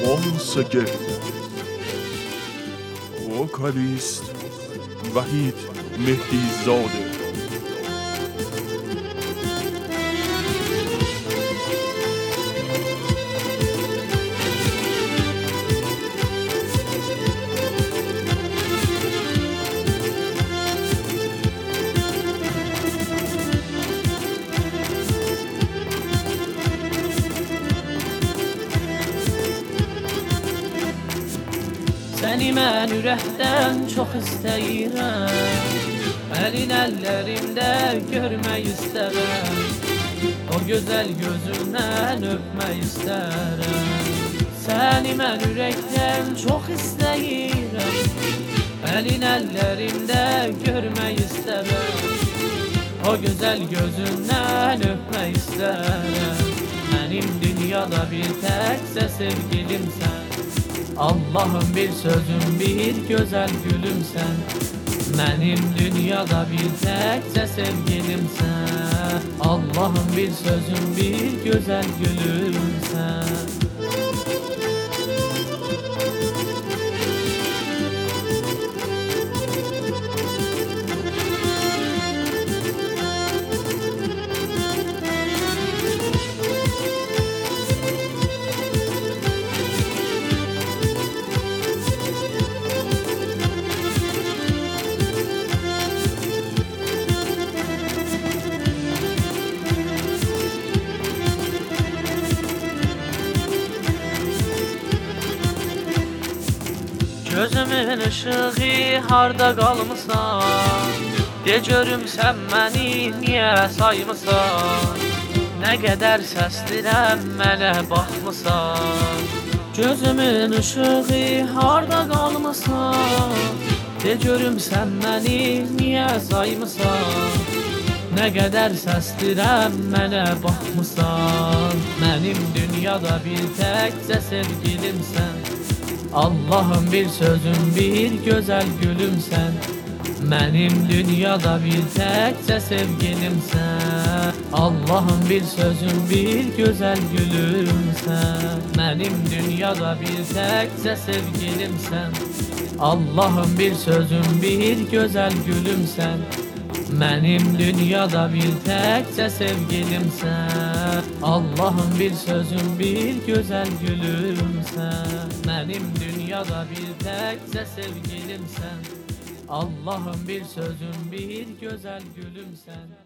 once again. Vocalist Vahid Mehdizadeh. Səni mən ürəkdən çox istəyirəm, əlin əllərimdə görmək istərəm, o gözəl gözündən öpmək istərəm. Səni mən ürəkdən çox istəyirəm, əlin əllərimdə görmək istərəm, o gözəl gözündən öpmək istərəm. Mənim dünyada bir təkcə sevgilimsən, Allah'ım bir sözüm, bir güzel gülümsen. Mənim dünyada bir təkcə sevgilimsən, Allah'ım bir sözüm, bir güzel gülümsen. Gözümün ışığı harda qalmısan? De görüm sən məni niyə saymısan? Nə qədər səslirəm mənə baxmısan? Gözümün ışığı harda qalmısan? De görüm sən məni niyə saymısan? Nə qədər səslirəm mənə baxmısan? Mənim dünyada bir təkcə sevgilimsən, Allah'ım bir sözüm, bir güzel gülümsen. Mənim dünyada bir təkcə sevgilimsən, Allah'ım bir sözüm, bir güzel gülümsən. Mənim dünyada bir təkcə sevgilimsən, Allah'ım bir sözüm, bir güzel gülümsən. Mənim dünyada bir təkcə sevgilimsən, Allah'ım bir sözüm, bir güzel gülümsən. Mənim dünyada bir təkcə sevgilimsən, Allah'ım bir sözüm, bir güzel gülümsən.